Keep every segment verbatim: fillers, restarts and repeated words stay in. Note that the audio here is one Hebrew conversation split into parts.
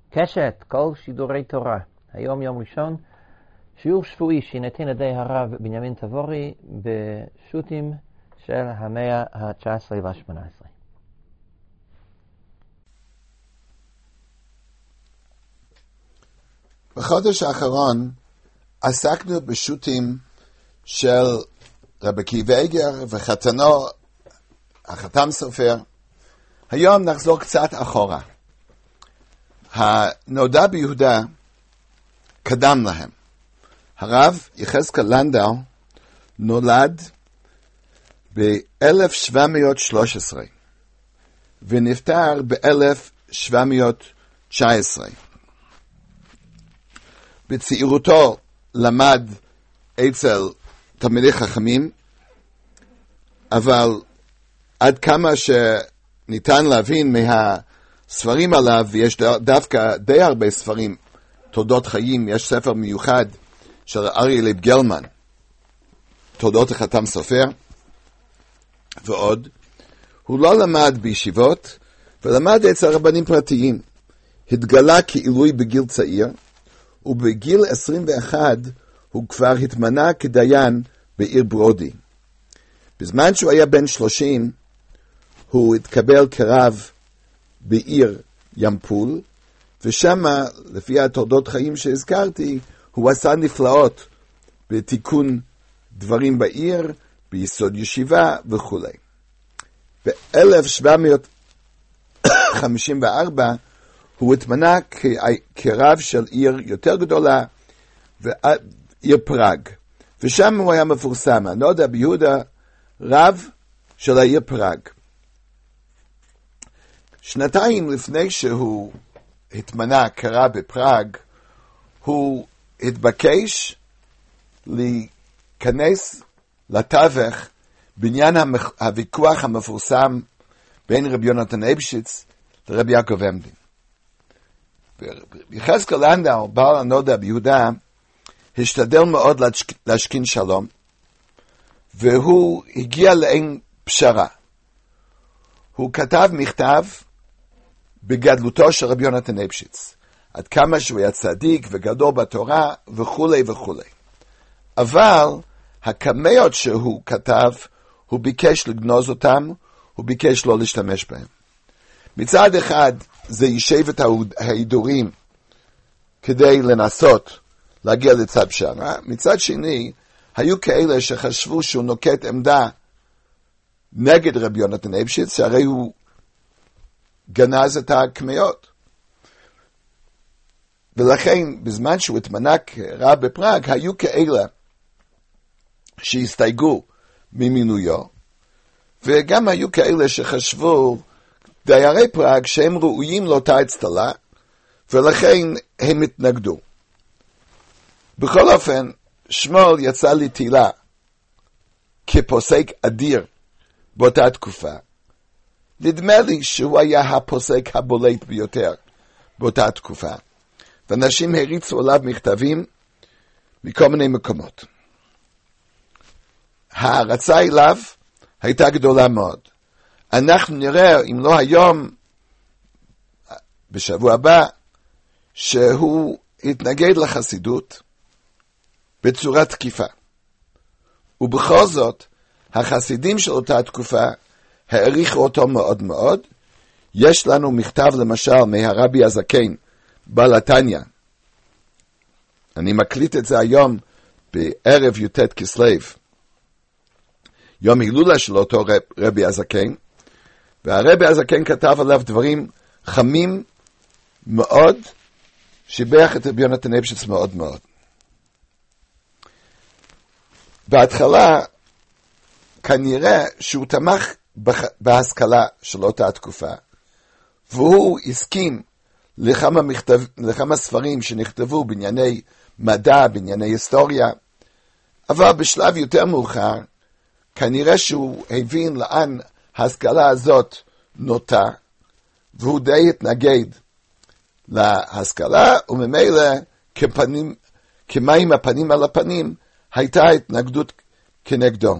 קשת, כל שידורי תורה. היום יום ראשון, שיעור שבועי שיינתן על ידי הרב בנימין תבורי בשו"תים של המאה ה-תשע עשרה וה-שמונה עשרה. בחודש האחרון עסקנו בשו"תים של רבי עקיבא איגר וחתנו החתם סופר. היום נחזור קצת אחורה. הנודע ביהודה קדם להם. הרב יחזקאל לנדאו נולד ב-אלף שבע מאות ושלוש עשרה ונפטר ב-אלף שבע מאות תשע עשרה. בצעירותו למד אצל תלמידי חכמים, אבל עד כמה שניתן להבין מהספרים עליו, ויש דווקא די הרבה ספרים, תולדות חיים, יש ספר מיוחד של אריה לייב גלמן, תולדות החתם סופר, ועוד. הוא לא למד בישיבות, ולמד אצל רבנים פרטיים. התגלה כעילוי בגיל צעיר, ובגיל עשרים ואחת הוא כבר התמנה כדיין בעיר ברודי. בזמן שהוא היה בן שלושים, הוא התקבל כרב בעיר ימפול, ושם, לפי התולדות חיים שהזכרתי, הוא עשה נפלאות בתיקון דברים בעיר, ביסוד ישיבה וכו'. ב-אלף שבע מאות חמישים וארבע הוא התמנה כרב של עיר יותר גדולה, עיר פראג, ושם הוא היה מפורסם. הנודע ביהודה רב של העיר פראג. שנתיים לפני שהוא התמנה כרב בפראג, הוא התבקש להיכנס לתווך בעניין הוויכוח המפורסם בין רבי יונתן אייבשיץ לרבי יעקב עמדין. יחזקאל לנדאו, בעל הנודע ביהודה, השתדל מאוד להשכין שלום, והוא הגיע לאין פשרה. הוא כתב מכתב בגדלותו של רבי יונתן אייבשיץ, עד כמה שהוא היה צדיק וגדול בתורה וכו' וכו'. אבל הקמאות שהוא כתב, הוא ביקש לגנוז אותם, הוא ביקש לא להשתמש בהם. מצד אחד זה יישב את ההידורים כדי לנסות להגיע לצד פשרה. מצד שני, היו כאלה שחשבו שהוא נוקט עמדה נגד רבי יונתן אייבשיץ, שהרי הוא גנז את הקמאות. ולכן, בזמן שהוא התמנה כרב בפראג, היו כאלה שהסתייגו ממינויו, וגם היו כאלה שחשבו דיירי פראג שהם ראויים לאותה אצטלה, ולכן הם התנגדו. בכל אופן, שמואל יצא לתהילה כפוסק אדיר באותה תקופה. נדמה לי שהוא היה הפוסק הבולט ביותר באותה תקופה, ואנשים הריצו עליו מכתבים מכל מיני מקומות. ההרצה אליו הייתה גדולה מאוד. אנחנו נראה, אם לא היום, בשבוע הבא, שהוא התנגד לחסידות בצורה תקיפה. ובכל זאת, החסידים של אותה תקופה העריכו אותו מאוד מאוד. יש לנו מכתב למשל מהרבי הזקן, בעל התניא. אני מקליט את זה היום בערב י"ט כסלו, יום הילולה של אותו רב, רבי הזקן, והרבי הזקן כתב עליו דברים חמים מאוד, שיבח את רבי יונתן אייבשיץ מאוד מאוד. בהתחלה, כנראה שהוא תמך בהשכלה של אותה תקופה, והוא הסכים לכמה, מכתב, לכמה ספרים שנכתבו בענייני מדע, בענייני היסטוריה, אבל בשלב יותר מאוחר, כנראה שהוא הבין לאן ההשכלה הזאת נוטה, והוא די התנגד להשכלה, וממילא כפנים, כמים הפנים על הפנים, הייתה התנגדות כנגדו.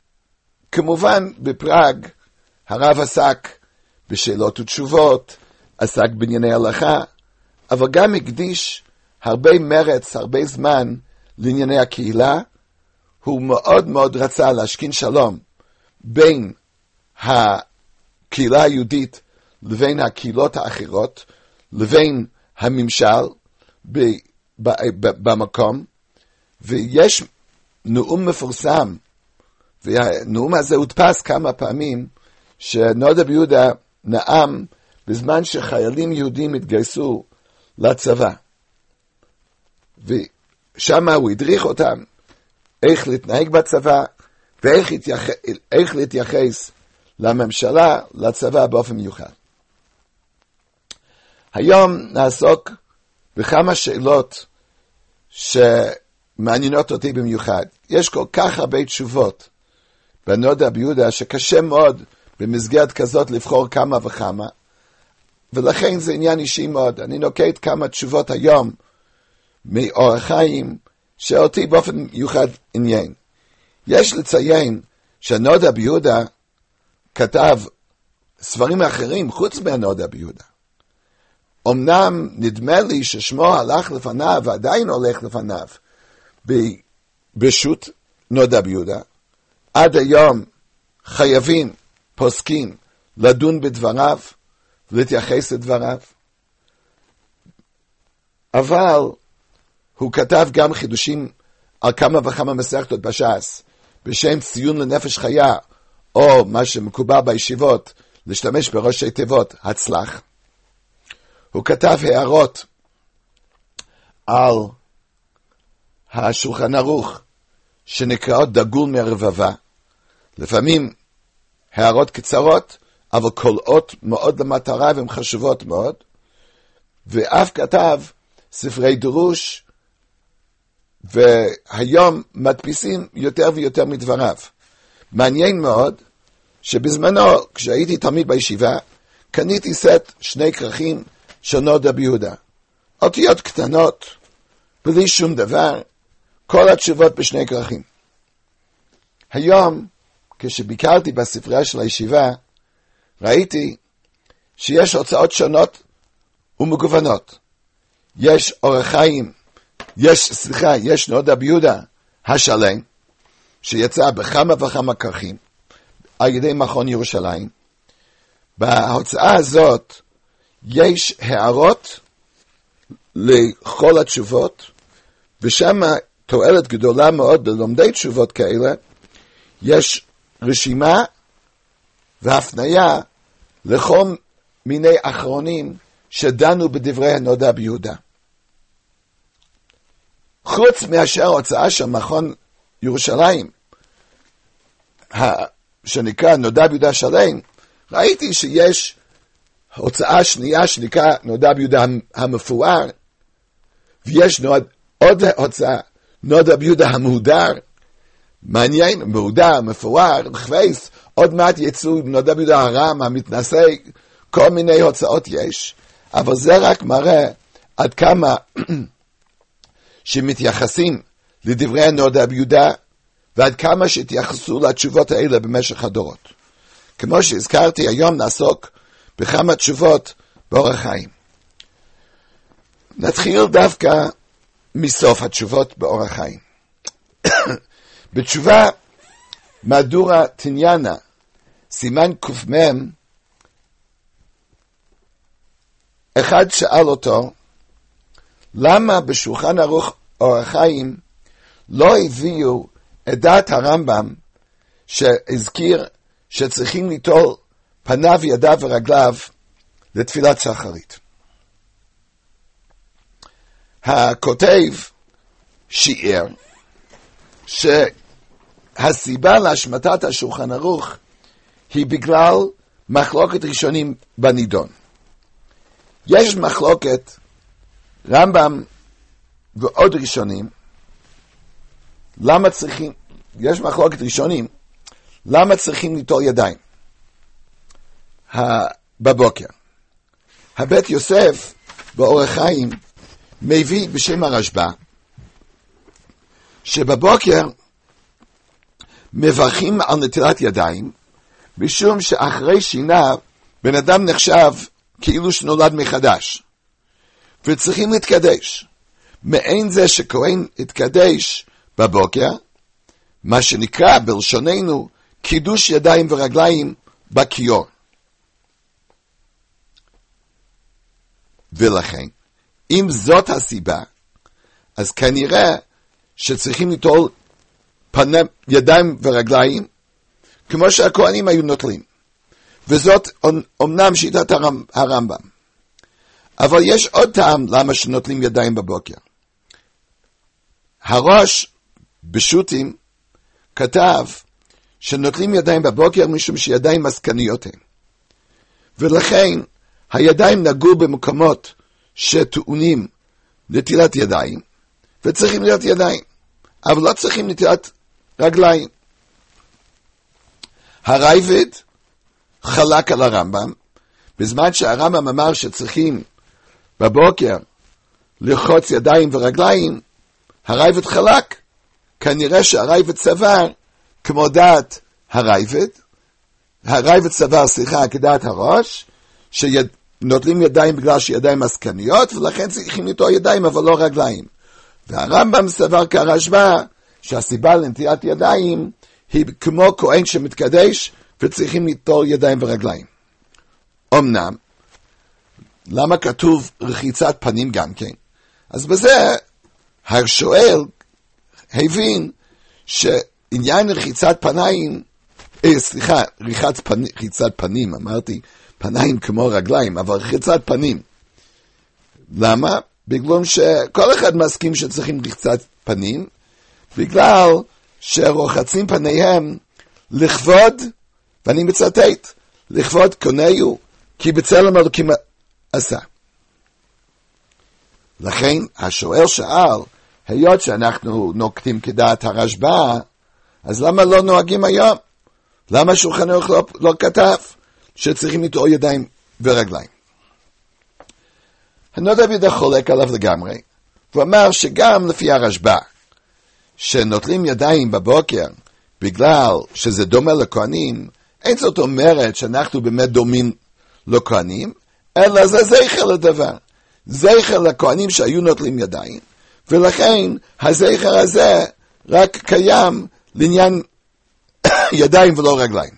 כמובן, בפראג הרב עסק בשאלות ותשובות, עסק בענייני הלכה, אבל גם הקדיש הרבה מרץ, הרבה זמן לענייני הקהילה. הוא מאוד מאוד רצה להשכין שלום בין הקהילה היהודית לבין הקהילות האחרות, לבין הממשל ב- ב- ב- במקום. ויש נאום מפורסם, והנאום הזה הודפס כמה פעמים, שנודע בן יהודה נאם בזמן שחיילים יהודים התגייסו לצבא. ושם הוא הדריך אותם איך להתנהג בצבא, ואיך התייח... איך להתייחס לממשלה, לצבא באופן מיוחד. היום נעסוק בכמה שאלות שמעניינות אותי במיוחד. יש כל כך הרבה תשובות בנודע בן יהודה שקשה מאוד במסגרת כזאת לבחור כמה וכמה, ולכן זה עניין אישי מאוד. אני נוקט כמה תשובות היום מאור החיים שאותי באופן מיוחד עניין. יש לציין שהנודע בן יהודה כתב ספרים אחרים חוץ מהנודע בן יהודה. אמנם נדמה לי ששמו הלך לפניו ועדיין הולך לפניו בשו"ת נודע בן יהודה. עד היום חייבים פוסקים לדון בדבריו ולהתייחס לדבריו. אבל הוא כתב גם חידושים על כמה וכמה מסכתות בש"ס, בשם ציון לנפש חיה, או מה שמקובל בישיבות, להשתמש בראשי תיבות, הצלח. הוא כתב הערות על השולחן ערוך, שנקראות דגול מהרבבה. לפעמים הערות קצרות, אבל קולעות מאוד למטרה והן חשובות מאוד. ואף כתב ספרי דרוש, והיום מדפיסים יותר ויותר מדבריו. מעניין מאוד שבזמנו, כשהייתי תלמיד בישיבה, קניתי סט שני כרכים של נודע בן יהודה. אותיות קטנות, בלי שום דבר, כל התשובות בשני כרכים. היום, כשביקרתי בספרייה של הישיבה, ראיתי שיש הוצאות שונות ומגוונות. יש אור החיים, יש, סליחה, יש נודע בן יהודה השלם, שיצא בכמה וכמה כרכים, על ידי מכון ירושלים. בהוצאה הזאת יש הערות לכל התשובות, ושם תועלת גדולה מאוד ללומדי תשובות כאלה. יש רשימה והפניה לכל מיני אחרונים שדנו בדברי הנודע בן יהודה. חוץ מאשר ההוצאה של מכון ירושלים, שנקרא נודע בן יהודה שלם, ראיתי שיש הוצאה שנייה שנקרא נודע בן יהודה המפואר, ויש עוד הוצאה נודע בן יהודה המהודר. מעניין, מהודר, מפואר, חווייס, עוד מעט יצאו נודע בן יהודה הרם, המתנשא, כל מיני הוצאות יש, אבל זה רק מראה עד כמה שמתייחסים לדברי הנודע בן יהודה, ועד כמה שהתייחסו לתשובות האלה במשך הדורות. כמו שהזכרתי, היום נעסוק בכמה תשובות באור החיים. נתחיל דווקא מסוף התשובות באור החיים. בתשובה מהדורה תניאנה, סימן קמ"ם, אחד שאל אותו, למה בשולחן ערוך אור החיים לא הביאו את דעת הרמב"ם שהזכיר שצריכים ליטול פניו, ידיו ורגליו לתפילת שחרית? הכותב שיער שהסיבה להשמטת השולחן ערוך היא בגלל מחלוקת ראשונים בנידון. יש מחלוקת רמב"ם ועוד ראשונים, למה צריכים, יש מחלוקת ראשונים, למה צריכים ליטול ידיים בבוקר. הבית יוסף באור החיים מביא בשם הרשב"א שבבוקר מברכים על נטילת ידיים, משום שאחרי שינה בן אדם נחשב כאילו שנולד מחדש, וצריכים להתקדש. מעין זה שכהן התקדש בבוקר, מה שנקרא בלשוננו קידוש ידיים ורגליים בכיור. ולכן, אם זאת הסיבה, אז כנראה שצריכים לטול פנים, ידיים ורגליים, כמו שהכהנים היו נוטלים. וזאת אומנם שיטת הרמב, הרמב"ם. אבל יש עוד טעם למה שנוטלים ידיים בבוקר. הראש בשו"תים כתב שנוטלים ידיים בבוקר משום שידיים מסקניות הן. ולכן הידיים נגעו במקומות שטעונים נטילת ידיים, וצריכים נטילת ידיים, אבל לא צריכים נטילת רגליים. הרייבד חלק על הרמב"ם, בזמן שהרמב"ם אמר שצריכים בבוקר לרחוץ ידיים ורגליים, הרייבד חלק. כנראה שהרייבד סבר כמו דעת הרייבד, הרייבד סבר, סליחה, כדעת הראש, שנוטלים ידיים בגלל שידיים מסקניות, ולכן צריכים לטול ידיים אבל לא רגליים. והרמב"ם סבר כרשב"א, שהסיבה לנטילת ידיים היא כמו כהן שמתקדש, וצריכים לטול ידיים ורגליים. אמנם, למה כתוב רחיצת פנים גם כן? אז בזה השואל הבין שעניין רחיצת פניים, אה, סליחה, רחיצת פנ... רחיצת פנים, אמרתי פניים כמו רגליים, אבל רחיצת פנים. למה? בגלל שכל אחד מסכים שצריכים רחיצת פנים, בגלל שרוחצים פניהם לכבוד, ואני מצטט, לכבוד קונהו, כי בצלם אלוקים עשה. לכן השואל שאל, היות שאנחנו נוקטים כדעת הרשב"א, אז למה לא נוהגים היום? למה שולחן ערוך לא, לא כתב שצריכים לטול ידיים ורגליים? הנודע ביהודה חולק עליו לגמרי, הוא אמר שגם לפי הרשב"א, שנוטלים ידיים בבוקר בגלל שזה דומה לכהנים, אין זאת אומרת שאנחנו באמת דומים לכהנים, אלא זה זכר לדבר. זכר לכהנים שהיו נוטלים ידיים, ולכן הזכר הזה רק קיים לעניין ידיים ולא רגליים.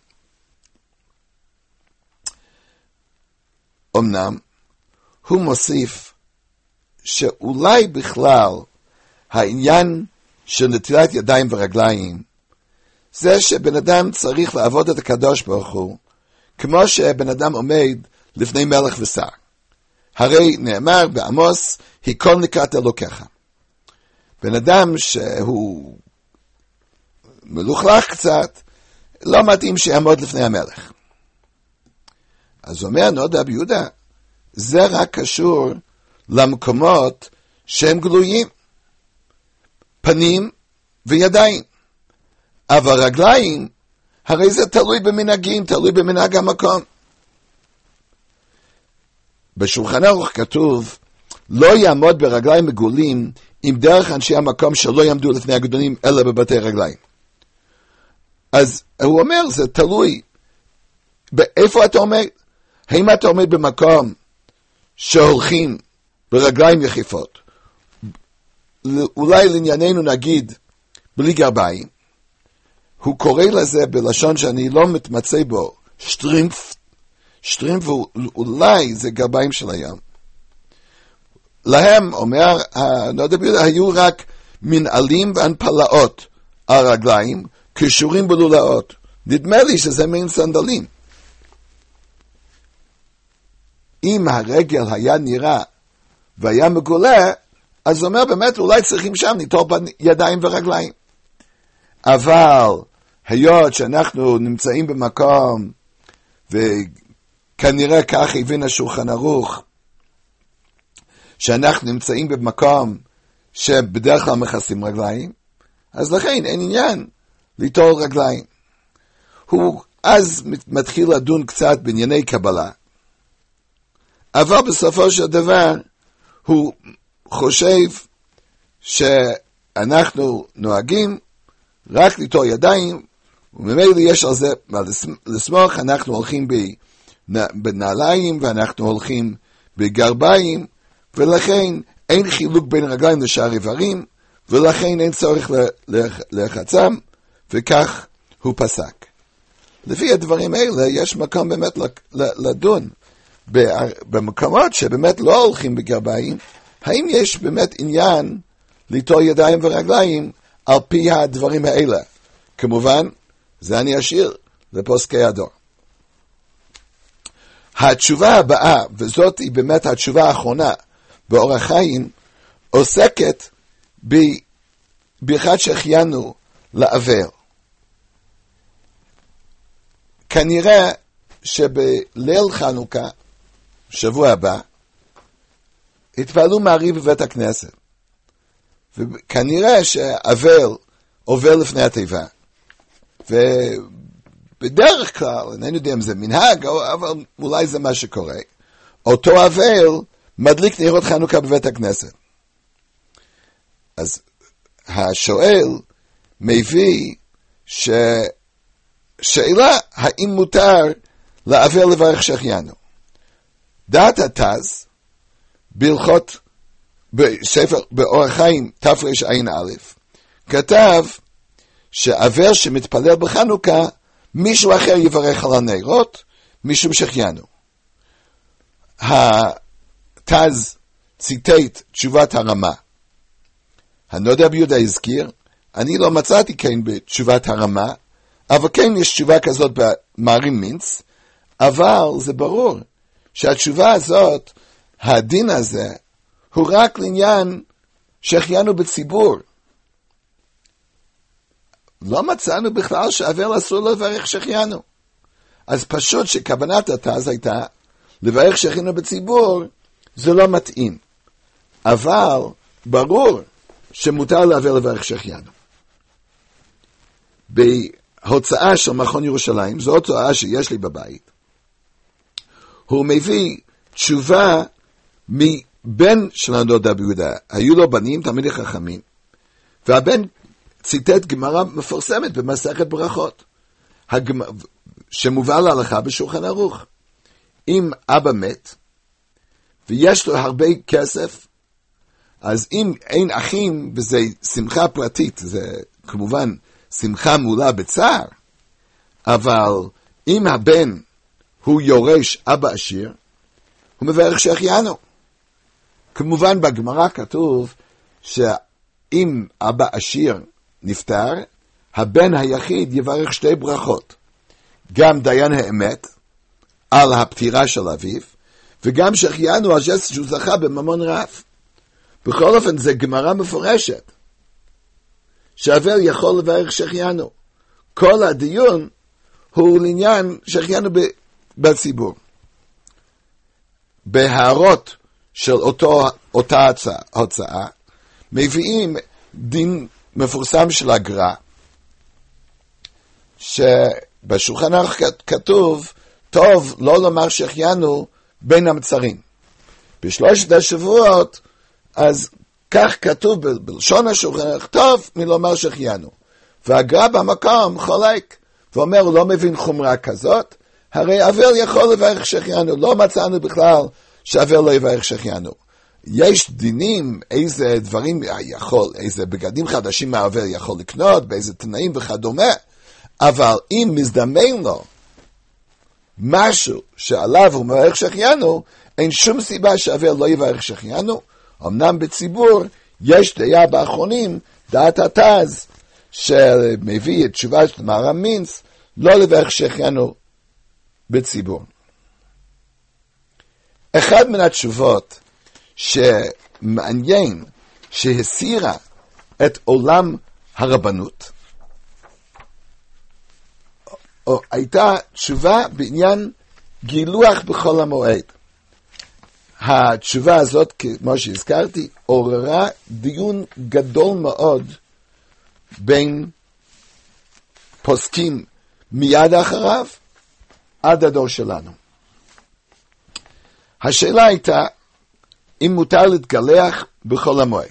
אמנם, הוא מוסיף שאולי בכלל העניין של נטילת ידיים ורגליים זה שבן אדם צריך לעבוד את הקדוש ברוך הוא כמו שבן אדם עומד לפני מלך ושר. הרי נאמר בעמוס, היכון לקראת אלוקיך. בן אדם שהוא מלוכלך קצת, לא מתאים שיעמוד לפני המלך. אז אומר נודע ביהודה, זה רק קשור למקומות שהם גלויים, פנים וידיים. אבל רגליים, הרי זה תלוי במנהגים, תלוי במנהג המקום. בשולחן ערוך כתוב, לא יעמוד ברגליים מגולים עם דרך אנשי המקום שלא יעמדו לפני הגדולים אלא בבתי רגליים. אז הוא אומר, זה תלוי. באיפה אתה עומד? האם אתה עומד במקום שהולכים ברגליים יחיפות? אולי לענייננו נגיד בלי גרביים. הוא קורא לזה בלשון שאני לא מתמצא בו, שטרימפ, שטרימפ ואולי זה גרביים של הים. להם, אומר, היו רק מנעלים והנפלאות על רגליים, קשורים בלולאות. נדמה לי שזה מין סנדלים. אם הרגל היה נראה והיה מגולה, אז הוא אומר באמת אולי צריכים שם ליטול ידיים ורגליים. אבל היות שאנחנו נמצאים במקום, וכנראה כך הבין השולחן ערוך, שאנחנו נמצאים במקום שבדרך כלל מכסים רגליים, אז לכן אין עניין ליטול רגליים. הוא אז מתחיל לדון קצת בענייני קבלה, אבל בסופו של דבר הוא חושב שאנחנו נוהגים רק ליטול ידיים, וממילא יש על זה מה לסמוך. אנחנו הולכים בנעליים ואנחנו הולכים בגרביים, ולכן אין חילוק בין רגליים לשאר איברים, ולכן אין צורך לחצם, וכך הוא פסק. לפי הדברים האלה יש מקום באמת לדון במקומות שבאמת לא הולכים בגרביים, האם יש באמת עניין ליטול ידיים ורגליים על פי הדברים האלה. כמובן, זה אני אשאיר לפוסקי הדור. התשובה הבאה, וזאת היא באמת התשובה האחרונה באורח חיים, עוסקת באחד שהחיינו לעבר. כנראה שבליל חנוכה, שבוע הבא, התפעלו מעריב בבית הכנסת. וכנראה שהאבל עובר לפני התיבה. ובדרך כלל, אינני יודע אם זה מנהג, אבל אולי זה מה שקורה. אותו אבל מדליק נרות חנוכה בבית הכנסת. אז השואל מביא ש... שאלה האם מותר לאבל לברך שהחיינו. דעת התז, בהלכות, בספר באורח חיים תרע"א, כתב שאבל שמתפלל בחנוכה, מישהו אחר יברך על הנרות, משום שהחיינו. התז ציטט תשובת הרמה. הנודע ביהודה הזכיר, אני לא מצאתי כן בתשובת הרמה, אבל כן יש תשובה כזאת במאמרים מינץ, אבל זה ברור שהתשובה הזאת, הדין הזה, הוא רק לעניין שהחיינו בציבור. לא מצאנו בכלל שאבל אסור לברך שהחיינו. אז פשוט שכוונת התז הייתה לברך שהחיינו בציבור, זה לא מתאים. אבל ברור שמותר לאבל לברך שהחיינו. בהוצאה של מכון ירושלים, זו הוצאה שיש לי בבית, הוא מביא תשובה מבן של הנודע ביהודה. היו לו בנים, תלמידי חכמים, והבן ציטט גמרא מפורסמת במסכת ברכות, הגמר... שמובא להלכה בשולחן ערוך. אם אבא מת, ויש לו הרבה כסף, אז אם אין אחים, וזה שמחה פרטית, זה כמובן שמחה מעולה בצער, אבל אם הבן הוא יורש אבא עשיר, הוא מברך שהחיינו. כמובן בגמרא כתוב שאם אבא עשיר נפטר, הבן היחיד יברך שתי ברכות. גם דיין האמת על הפטירה של אביו, וגם שהחיינו על זה שהוא זכה בממון רב. בכל אופן זה גמרא מפורשת, שאבל יכול לברך שהחיינו. כל הדיון הוא לעניין שהחיינו בציבור. בהערות של אותו, אותה הצעה, הצעה, מביאים דין מפורסם של הגר"א, שבשולחן ערוך כתוב, טוב לא לומר שהחיינו בין המצרים. בשלושת השבועות, אז כך כתוב בלשון השולחן ערוך, טוב מלומר שהחיינו. והגר"א במקום חולק, ואומר, הוא לא מבין חומרה כזאת, הרי אבל יכול לברך שהחיינו, לא מצאנו בכלל שאבל לא יברך שהחיינו. יש דינים, איזה דברים יכול, איזה בגדים חדשים מהאבל יכול לקנות, באיזה תנאים וכדומה, אבל אם מזדמן לו משהו שעליו הוא מברך שהחיינו, אין שום סיבה שאבל לא יברך שהחיינו. אמנם בציבור יש דעה באחרונים, דעת התז, שמביא את תשובה של מהר"ם מינץ, לא לברך שהחיינו בציבור. אחד מן התשובות שמעניין שהסירה את עולם הרבנות, או הייתה תשובה בעניין גילוח בחול המועד. התשובה הזאת, כמו שהזכרתי, עוררה דיון גדול מאוד בין פוסקים מיד אחריו עד הדור שלנו. השאלה הייתה אם מותר להתגלח בחול המועד.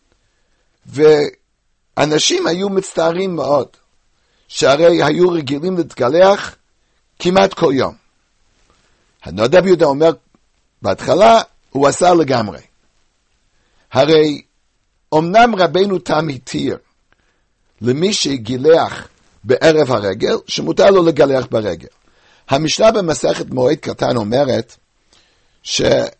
ואנשים היו מצטערים מאוד, שהרי היו רגילים להתגלח כמעט כל יום. הנודע ביהודה אומר, בהתחלה הוא עשה לגמרי. הרי אמנם רבנו תם התיר למי שגילח בערב הרגל, שמותר לו לגלח ברגל. המשנה במסכת מועד קטן אומרת שיש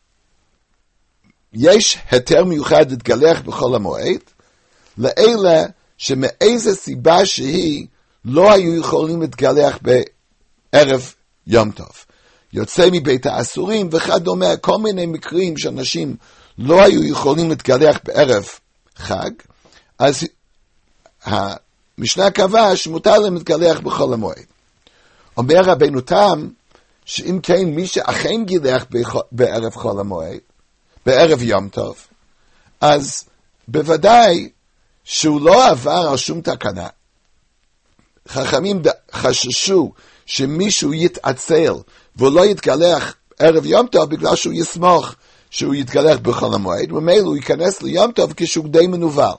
היתר מיוחד להתגלח בכל המועד, לאלה שמאיזה סיבה שהיא לא היו יכולים להתגלח בערב יום טוב. יוצא מבית האסורים וכדומה, כל מיני מקרים שאנשים לא היו יכולים להתגלח בערב חג, אז המשנה קבע שמותר להם להתגלח בכל המועד. אומר רבנו תם, שאם כן מי שאכן גילח בערב חול המועד, בערב יום טוב, אז בוודאי שהוא לא עבר על שום תקנה. חכמים חששו שמישהו יתעצל ולא יתגלח ערב יום טוב בגלל שהוא יסמוך שהוא יתגלח בכל המועד, ומילא הוא ייכנס ליום טוב כשהוא די מנוול.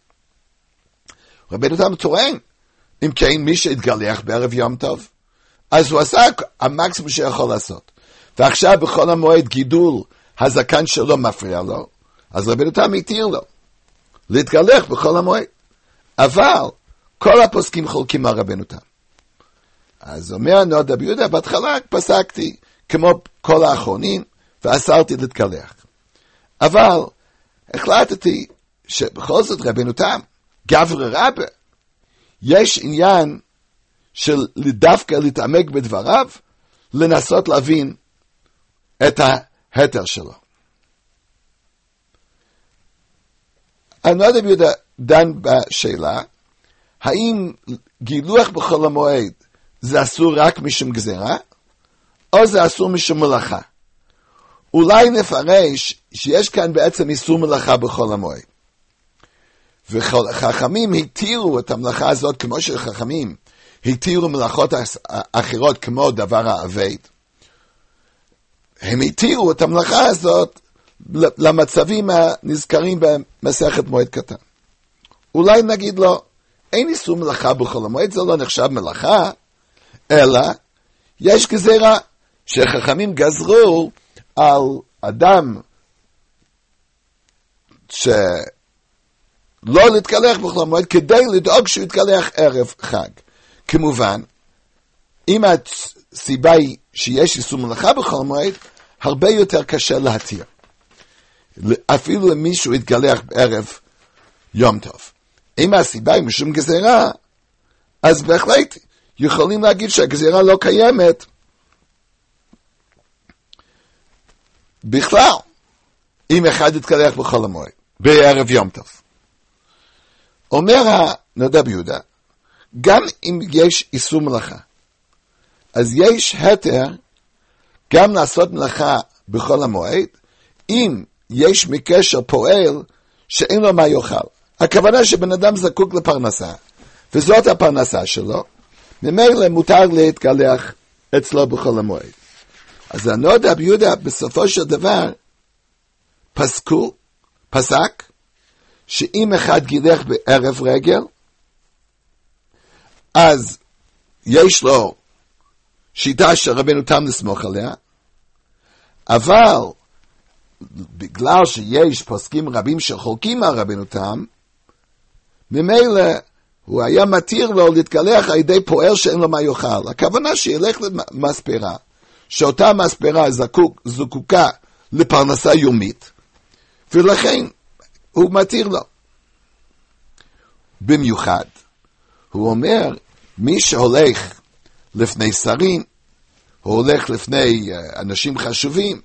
רבנו תם טוען, אם כן מי שהתגלח בערב יום טוב, אז הוא עשה המקסימום שיכול לעשות. ועכשיו בכל המועד גידול הזקן שלו מפריע לו, אז רבנו תם התיר לו להתגלח בכל המועד. אבל כל הפוסקים חולקים על רבנו תם. אז אומר הנודע ביהודה, בהתחלה פסקתי כמו כל האחרונים, ואסרתי להתגלח. אבל החלטתי שבכל זאת רבנו תם, גברי רבה, יש עניין של דווקא להתעמק בדבריו, לנסות להבין את ההתר שלו. הנודע ביהודה דן בשאלה, האם גילוח בכל המועד זה אסור רק משום גזירה, או זה אסור משום מלאכה? אולי נפרש שיש כאן בעצם איסור מלאכה בכל המועד. וחכמים התירו את המלאכה הזאת כמו שחכמים התירו מלאכות אחרות כמו דבר העבד. הם התירו את המלאכה הזאת למצבים הנזכרים במסכת מועד קטן. אולי נגיד לו, אין איסור מלאכה בכל המועד, זה לא נחשב מלאכה, אלא יש גזירה שחכמים גזרו על אדם שלא להתגלח בכל המועד כדי לדאוג שהוא יתגלח ערב חג. כמובן, אם הסיבה היא שיש איסור מלאכה בכל המועד, הרבה יותר קשה להתיר. אפילו אם מישהו יתגלח בערב יום טוב. אם הסיבה היא משום גזירה, אז בהחלט יכולים להגיד שהגזירה לא קיימת בכלל, אם אחד יתגלח בכל המועד, בערב יום טוב. אומר הנודע ביהודה, גם אם יש איסור מלאכה, אז יש היתר גם לעשות מלאכה בכל המועד, אם יש מקשר פועל שאין לו מה יאכל. הכוונה שבן אדם זקוק לפרנסה, וזאת הפרנסה שלו, ממילא מותר להתגלח אצלו בכל המועד. אז הנודע ביהודה בסופו של דבר פסקו, פסק, שאם אחד גילח בערב רגל, אז יש לו שיטה שרבנו תם לסמוך עליה, אבל בגלל שיש פוסקים רבים שחולקים על רבנו תם, ממילא הוא היה מתיר לו להתגלח על ידי פועל שאין לו מה יאכל. הכוונה שילך למספרה, שאותה מספרה זקוק, זקוקה לפרנסה יומית, ולכן הוא מתיר לו. במיוחד, הוא אומר, מי שהולך לפני שרים, הוא הולך לפני אנשים חשובים,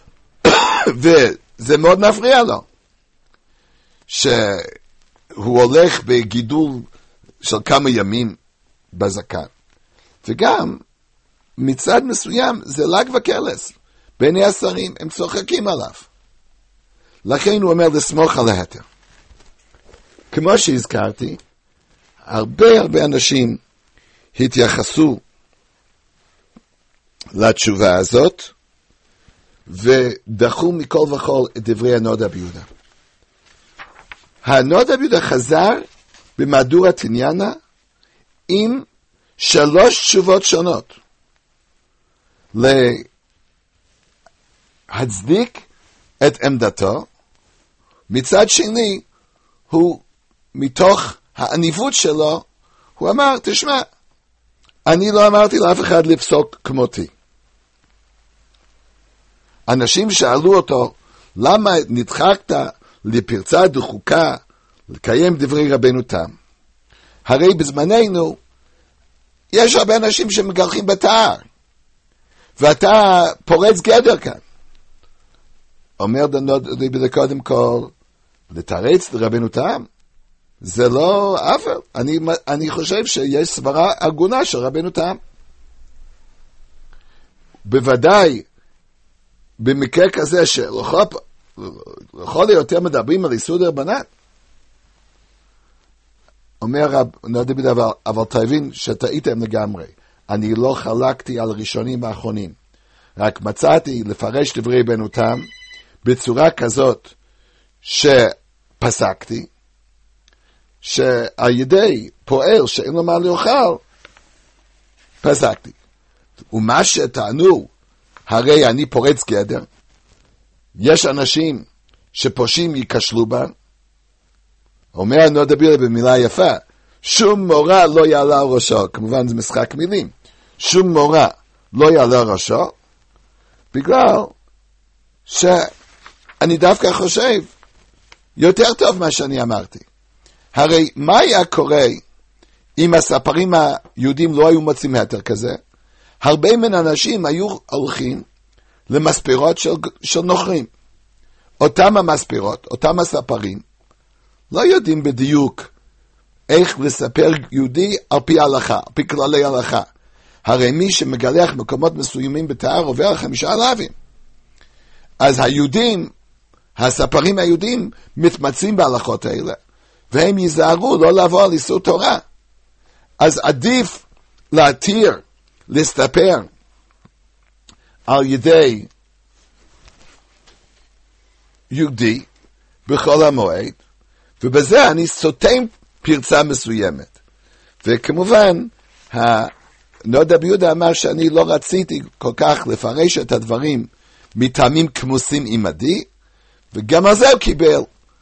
וזה מאוד מפריע לו, שהוא הולך בגידול של כמה ימים בזקן. וגם, מצד מסוים, זה לג וקלס. בעיני השרים, הם צוחקים עליו. לכן הוא אומר לסמוך על ההתר. כמו שהזכרתי, הרבה הרבה אנשים התייחסו לתשובה הזאת, ודחו מכל וכל את דברי הנודע ביהודה. הנודע ביהודה חזר במהדורת עניינה עם שלוש תשובות שונות להצדיק את עמדתו, מצד שני, הוא מתוך העניבות שלו, הוא אמר, תשמע, אני לא אמרתי לאף אחד לפסוק כמותי. אנשים שאלו אותו, למה נדחקת לפרצה דחוקה לקיים דברי רבנו תם? הרי בזמננו, יש הרבה אנשים שמגלחים בתער, ואתה פורץ גדר כאן. אומר דנודי בזה קודם כל, לתרץ לרבנו תם, זה לא עוול. אני, אני חושב שיש סברה הגונה של רבנו תם. בוודאי, במקרה כזה שלכל היותר מדברים על איסור דרבנן, אומר רב נודי בזה, אבל, אבל תבין שטעיתם לגמרי. אני לא חלקתי על ראשונים האחרונים. רק מצאתי לפרש דברי רבנו תם בצורה כזאת שפסקתי, שעל ידי פועל שאין לו מה לאוכל, פסקתי. ומה שטענו, הרי אני פורץ גדר, יש אנשים שפושעים ייכשלו בה, אומר נודי בזה במילה יפה, שום מורה לא יעלה על ראשו, כמובן זה משחק מילים, שום מורה לא יעלה על ראשו, בגלל שאני דווקא חושב יותר טוב מה שאני אמרתי. הרי מה היה קורה אם הספרים היהודים לא היו מוצאים היתר כזה? הרבה מן אנשים היו הולכים למספרות של, של נוכרים. אותם המספרות, אותם הספרים, לא יודעים בדיוק איך לספר יהודי על פי ההלכה, על פי כללי ההלכה. הרי מי שמגלח מקומות מסוימים בתאר עובר על חמישה אלפים. אז היהודים, הספרים היהודים, מתמצאים בהלכות האלה, והם ייזהרו לא לעבור על איסור תורה. אז עדיף להתיר, להסתפר על ידי יהודי בכל המועד, ובזה אני סותם פרצה מסוימת. וכמובן, נודי ביהודה אמר שאני לא רציתי כל כך לפרש את הדברים מטעמים כמוסים עמדי, וגם על זה הוא קיבל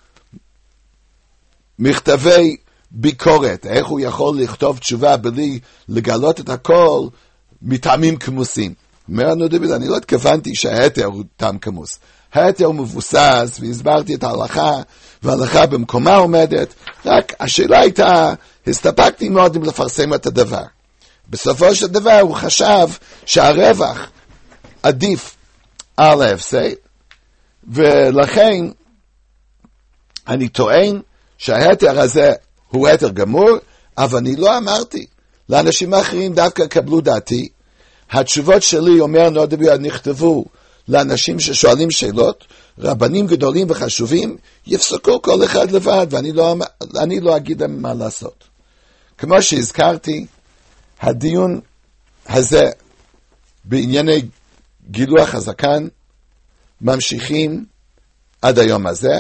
מכתבי ביקורת, איך הוא יכול לכתוב תשובה בלי לגלות את הכל מטעמים כמוסים. אומר נודי ביהודה, אני לא התכוונתי שההתר הוא טעם כמוס. ההתר הוא מבוסס, והסברתי את ההלכה, וההלכה במקומה עומדת, רק השאלה הייתה, הסתפקתי מאוד אם לפרסם את הדבר. בסופו של דבר הוא חשב שהרווח עדיף על ההפסד, ולכן אני טוען שההתר הזה הוא התר גמור, אבל אני לא אמרתי. לאנשים האחרים דווקא קבלו דעתי. התשובות שלי, אומר נודי ביהודה, נכתבו לאנשים ששואלים שאלות, רבנים גדולים וחשובים, יפסקו כל אחד לבד, ואני לא, אני לא אגיד להם מה לעשות. כמו שהזכרתי, הדיון הזה בענייני גילוח הזקן ממשיכים עד היום הזה.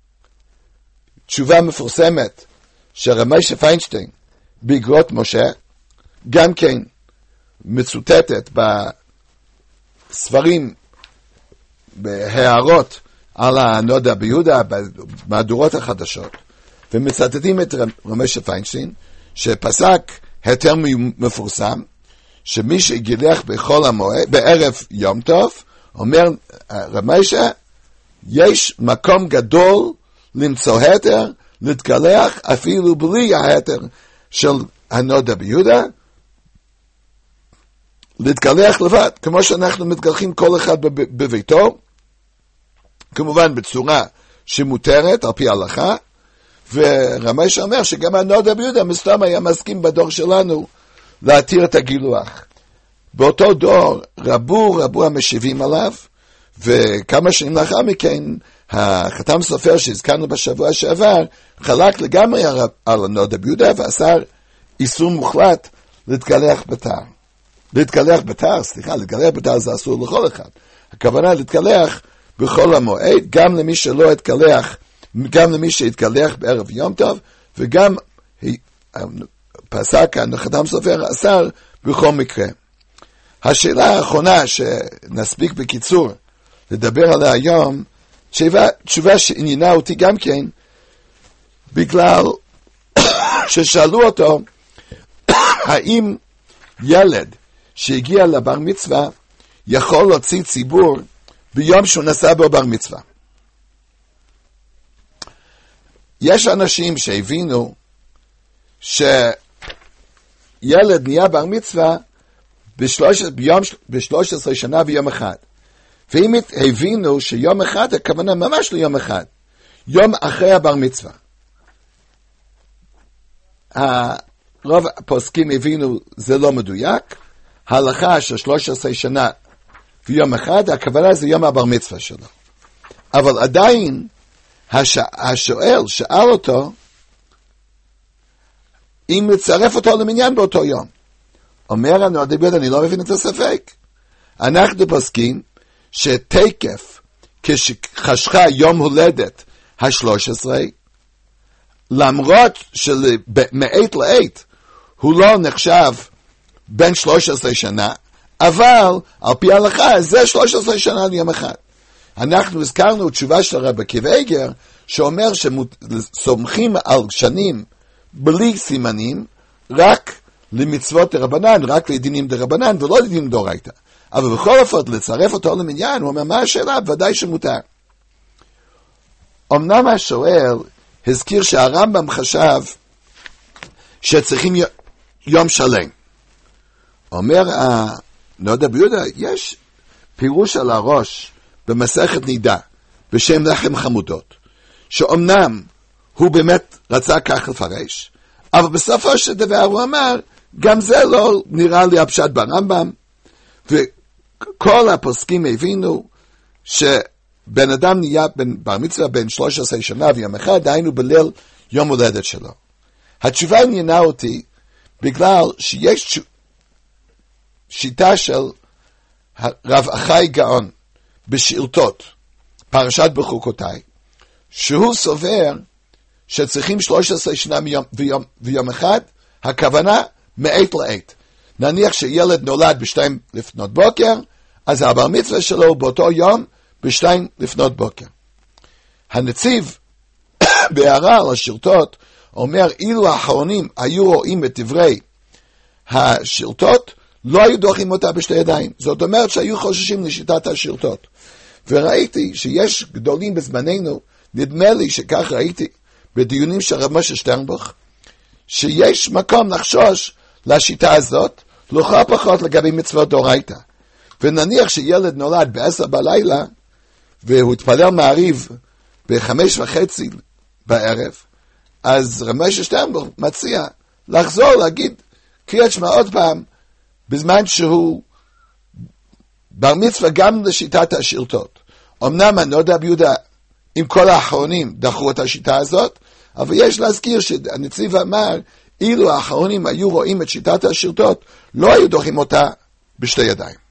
תשובה מפורסמת של רב משה פיינשטיין באגרות משה, גם כן מצוטטת בספרים, בהערות על הנודי ביהודה, במהדורות החדשות, ומצטטים את רב משה פיינשטיין, שפסק היתר מפורסם, שמי שגילח בחול המועד, בערב יום טוב, אומר רב משה, יש מקום גדול למצוא היתר, להתגלח אפילו בלי ההיתר של הנודי ביהודה, להתגלח לבד, כמו שאנחנו מתגלחים כל אחד בביתו, כמובן בצורה שמותרת על פי ההלכה, ורב משה אומר שגם הנודי ביהודה מסתם היה מסכים בדור שלנו להתיר את הגילוח. באותו דור רבו רבו המשיבים עליו, וכמה שנים לאחר מכן החתם סופר שהזכרנו בשבוע שעבר חלק לגמרי על הנודי ביהודה ואסר איסור מוחלט להתגלח בתער. להתגלח בתער, סליחה, להתגלח בתער זה אסור לכל אחד. הכוונה להתגלח בכל המועד, גם למי שלא התגלח, גם למי שהתגלח בערב יום טוב, וגם פסק החתם סופר אסר בכל מקרה. השאלה האחרונה שנספיק בקיצור לדבר עליה היום, תשובה, תשובה שעניינה אותי גם כן, בגלל ששאלו אותו, האם ילד שהגיע לבר מצווה, יכול להוציא ציבור ביום שהוא נסע בו בר מצווה. יש אנשים שהבינו שילד נהיה בר מצווה בשלוש, ביום, בשלוש עשרה שנה ויום אחד. והם הבינו שיום אחד, הכוונה ממש ליום אחד, יום אחרי הבר מצווה. הרוב הפוסקים הבינו זה לא מדויק, ההלכה של שלוש עשרה שנה ויום אחד, הכוונה זה יום הבר מצווה שלו. אבל עדיין, הש... השואל שאל אותו, אם לצרף אותו למניין באותו יום. אומר לנו, אני לא מבין את הספק. אנחנו פוסקים שתקף, כשחשכה יום הולדת השלוש עשרה, למרות שמעת לעת הוא לא נחשב בין שלוש עשרה שנה, אבל על פי ההלכה זה שלוש עשרה שנה ליום אחד. אנחנו הזכרנו תשובה של רבי עקיבא איגר, שאומר שסומכים על שנים בלי סימנים, רק למצוות דרבנן, רק לדינים דרבנן, ולא לדינים דאורייתא. אבל בכל אופן, לצרף אותו למניין, הוא אומר, מה השאלה? ודאי שמותר. אמנם השואל הזכיר שהרמב"ם חשב שצריכים יום שלם. אומר, נודע ביהודה, יש פירוש על הראש במסכת נידה, בשם לחם חמודות, שאומנם הוא באמת רצה כך לפרש, אבל בסופו של דבר הוא אמר, גם זה לא נראה לי הפשט ברמב"ם, וכל הפוסקים הבינו שבן אדם נהיה בר מצווה בין שלוש עשרה שנה ויום אחד, דהיינו בליל יום הולדת שלו. התשובה עניינה אותי בגלל שיש שיטה של רב אחי גאון בשאילתות, פרשת בחוקותיי, שהוא סובר שצריכים שלוש עשרה שנה ויום, ויום, ויום אחד, הכוונה מעת לעת. נניח שילד נולד בשתיים לפנות בוקר, אז הבר מצווה שלו באותו יום בשתיים לפנות בוקר. הנציב בהערה על השאילתות אומר, אילו האחרונים היו רואים את דברי השאילתות, לא היו דוחים אותה בשתי ידיים. זאת אומרת שהיו חוששים לשיטת השאילתות. וראיתי שיש גדולים בזמננו, נדמה לי שכך ראיתי בדיונים של רב משה שטרנבוך, שיש מקום לחשוש לשיטה הזאת, לכל פחות לגבי מצוות דאורייתא. ונניח שילד נולד בעשר בלילה, והוא התפלל מעריב בחמש וחצי בערב, אז רב משה שטרנבוך מציע לחזור להגיד קריאת שמע עוד פעם, בזמן שהוא בר מצווה גם לשיטת השאילתות. אמנם הנודע ביהודה עם כל האחרונים דחו את השיטה הזאת, אבל יש להזכיר שהנציב אמר, אילו האחרונים היו רואים את שיטת השאילתות, לא היו דוחים אותה בשתי ידיים.